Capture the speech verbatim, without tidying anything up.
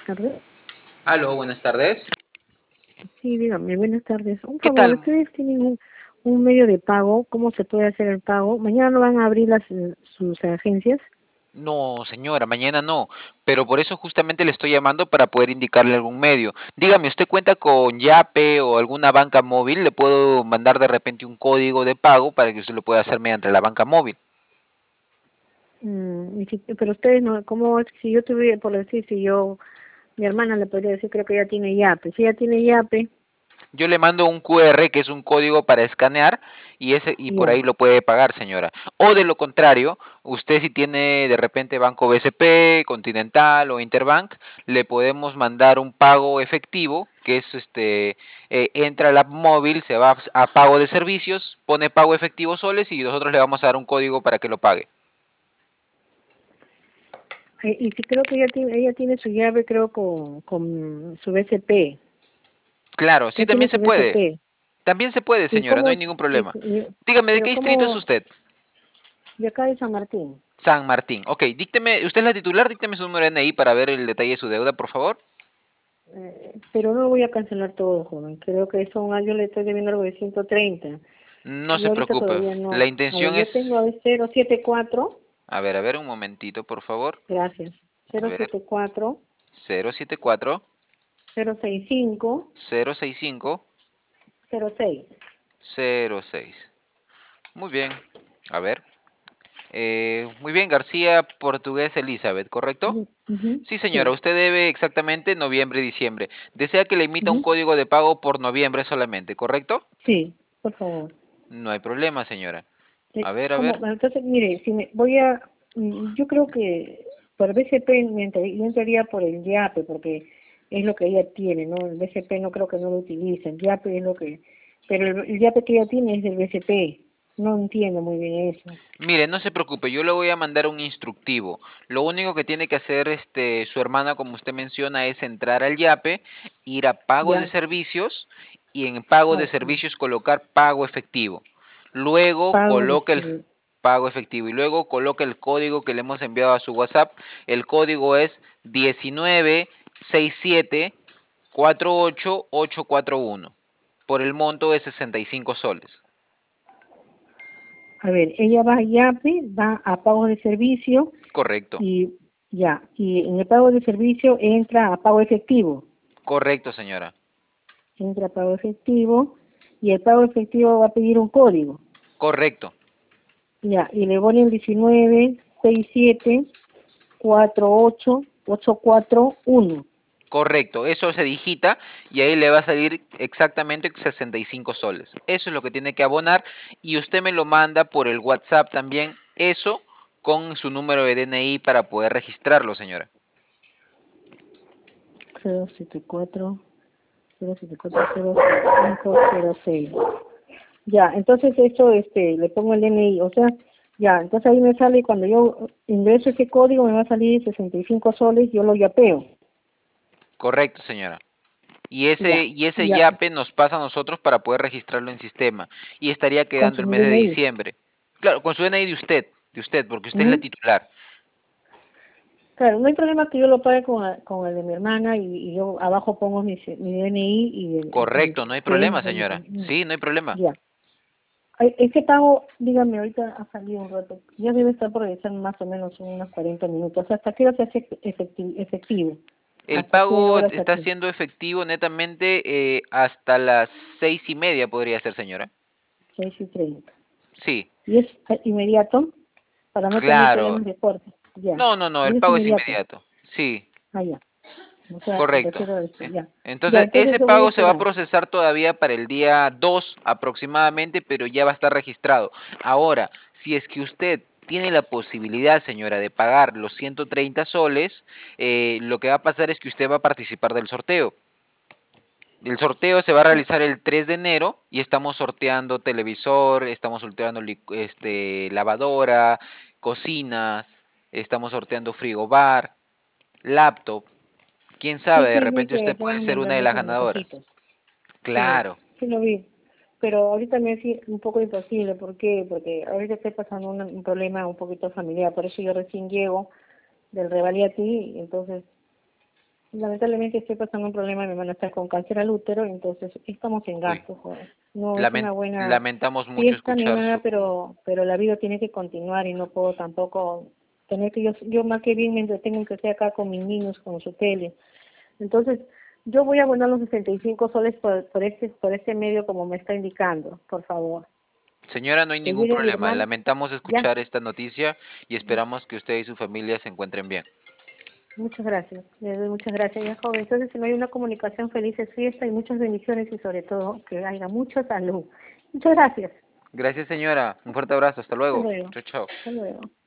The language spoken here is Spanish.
tardes. Aló, buenas tardes. Sí, dígame, buenas tardes. Un ¿Qué favor, tal? ¿ustedes tienen un, un medio de pago? ¿Cómo se puede hacer el pago? ¿Mañana no van a abrir las eh, sus agencias? No, señora, mañana no, pero por eso justamente le estoy llamando para poder indicarle algún medio. Dígame, ¿usted cuenta con Yape o alguna banca móvil? Le puedo mandar de repente un código de pago para que usted lo pueda hacer mediante la banca móvil. Mm, y si- pero ustedes no, ¿cómo es? Si yo tuviera, por decir, si yo, mi hermana le podría decir, creo que ya tiene Yape. Si ella tiene Yape, Yo le mando un Q R que es un código para escanear y ese y por ya. ahí lo puede pagar, señora. O de lo contrario, usted si tiene de repente Banco B C P, Continental o Interbank, le podemos mandar un pago efectivo, que es este eh, entra al app móvil, se va a pago de servicios, pone pago efectivo soles y nosotros le vamos a dar un código para que lo pague. Eh, y si creo que ella tiene, ella tiene su llave, creo, con, con su B C P. Claro, sí, Ya tiene también su se puede. B C P. También se puede, ¿Y señora, no cómo hay es? ningún Y, problema. y- Dígame, ¿de pero qué distrito es cómo, usted? de acá de San Martín. San Martín. Ok, dícteme, usted es la titular, dícteme su número de N I para ver el detalle de su deuda, por favor. Eh, pero no voy a cancelar todo, joven. Creo que son, ah, yo le estoy debiendo algo de ciento treinta. No Y se ahorita preocupe. todavía La no. A ver, intención yo tengo es... a ver cero siete cuatro. A ver, a ver, un momentito, por favor. Gracias. A cero ver, siete cuatro cero siete cuatro cero seis cinco cero seis cinco cero seis. cero seis. Muy bien. A ver. Eh, muy bien, García Portugués Elizabeth, ¿correcto? Ujú, ujú, Sí, señora, sí. usted debe exactamente noviembre y diciembre. Desea que le emita un Ujú, código de pago por noviembre solamente, ¿correcto? sí, por favor. No hay problema, señora. A Eh, ver, a ¿cómo? ver. Entonces, mire, si me voy a, mm, yo creo que por B C P me enter- yo entraría por el YAPE porque es lo que ella tiene, ¿no? El B C P no creo que no lo utilice, el YAPE es lo que, pero el, el YAPE que ella tiene es del B C P, no entiendo muy bien eso. Mire, no se preocupe, yo le voy a mandar un instructivo. Lo único que tiene que hacer este su hermana, como usted menciona, es entrar al Yape, ir a pago de Ya, servicios y en pago ah, de sí, servicios colocar pago efectivo. Luego pago de coloque el servicio. pago efectivo y luego coloque el código que le hemos enviado a su WhatsApp. El código es diecinueve sesenta y siete cuarenta y ocho ochocientos cuarenta y uno por el monto de sesenta y cinco soles. A ver, ella va a YAPE, va a pago de servicio Correcto, y ya, y en el pago de servicio entra a pago efectivo, correcto, señora. entra a pago efectivo y el pago efectivo va a pedir un código. Correcto. Ya, y le ponen diecinueve sesenta y siete cuarenta y ocho ochocientos cuarenta y uno. Correcto, eso se digita y ahí le va a salir exactamente sesenta y cinco soles. Eso es lo que tiene que abonar y usted me lo manda por el WhatsApp también, eso con su número de D N I para poder registrarlo, señora. cero siete cuatro cero siete cuatro cero cinco cero seis. Ya, entonces eso este le pongo el D N I, o sea, ya, entonces ahí me sale cuando yo ingreso ese código me va a salir sesenta y cinco soles, yo lo yapeo. Correcto, señora. Y ese, Ya, y ese ya, yape nos pasa a nosotros para poder registrarlo en sistema. Y estaría con quedando el su mes de D N I. diciembre. Claro, con su D N I de usted, de usted, porque usted es la Ujú. titular. Claro, no hay problema que yo lo pague con, con el de mi hermana y, y yo abajo pongo mi, mi D N I y el, el- el Correcto, no hay que problema, es el- señora. el- Sí, no hay problema. ya. Ay, ese pago, dígame, ahorita ha salido un rato, ya debe estar por realizar más o menos unos cuarenta minutos. ¿Hasta qué hora se hace efecti- efectivo? El ¿Hasta qué pago hora se está hace? siendo efectivo netamente eh, hasta las seis y media, podría ser, señora. Seis y treinta. Sí, ¿Y es eh, inmediato? Para no tener claro. problemas de corte. Ya. No, no, no, Y el es pago es inmediato. inmediato. Sí, Ah, ya. O sea, me correcto. refiero a esto, Eh, ya. Ya, Entonces, entonces ese yo voy a pago se va a esperar. procesar todavía para el día dos aproximadamente, pero ya va a estar registrado. Ahora, si es que usted tiene la posibilidad, señora, de pagar los ciento treinta soles, eh, lo que va a pasar es que usted va a participar del sorteo. El sorteo se va a realizar el tres de enero y estamos sorteando televisor, estamos sorteando este, lavadora, cocinas, estamos sorteando frigobar, laptop. Quién Sí, sabe, de sí, vi repente que usted puede estaban ser una de mandando las esos ganadoras. mensajitos. Sí, Claro, sí lo vi. Pero ahorita me es un poco imposible. ¿Por qué? Porque ahorita estoy pasando un, un problema un poquito familiar. Por eso yo recién llego del Revalía a ti. Entonces, Lamentablemente estoy pasando un problema, mi hermana está con cáncer al útero, entonces estamos en Uy, gastos, joder. No es lamen- una buena lamentamos mucho fiesta ni escuchar nada, su... pero pero la vida tiene que continuar y no puedo tampoco tener que yo yo más que bien me entretengo que sea acá con mis niños, con su tele. Entonces, yo voy a abonar los sesenta y cinco soles por, por este por este medio como me está indicando, por favor. Señora, no hay Que ningún llegue a mi problema. hermano, Lamentamos ya. escuchar esta noticia y esperamos que usted y su familia se encuentren bien. Muchas gracias, le doy muchas gracias, ya joven. Entonces, si no hay una comunicación, felices fiestas y muchas bendiciones y sobre todo que haya mucha salud. Muchas gracias. Gracias, señora. Un fuerte abrazo. Hasta Hasta luego. luego. Chao, chao. Hasta luego.